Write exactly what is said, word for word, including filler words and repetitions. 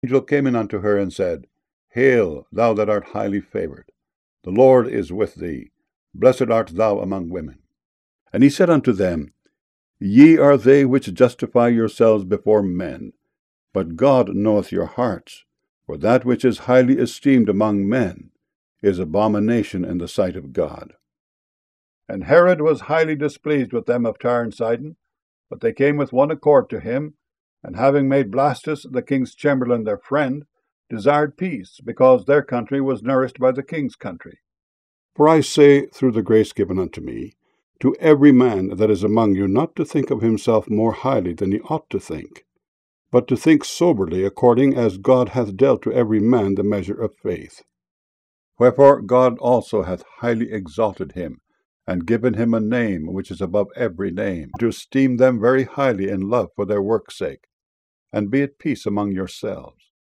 angel came in unto her and said, Hail, thou that art highly favoured, the Lord is with thee. Blessed art thou among women. And he said unto them, Ye are they which justify yourselves before men, but God knoweth your hearts. For that which is highly esteemed among men is abomination in the sight of God. And Herod was highly displeased with them of Tyre and Sidon, but they came with one accord to him, and having made Blastus the king's chamberlain their friend, desired peace, because their country was nourished by the king's country. For I say, through the grace given unto me, to every man that is among you not to think of himself more highly than he ought to think, but to think soberly according as God hath dealt to every man the measure of faith. Wherefore God also hath highly exalted him, and given him a name which is above every name, to esteem them very highly in love for their work's sake. And be at peace among yourselves.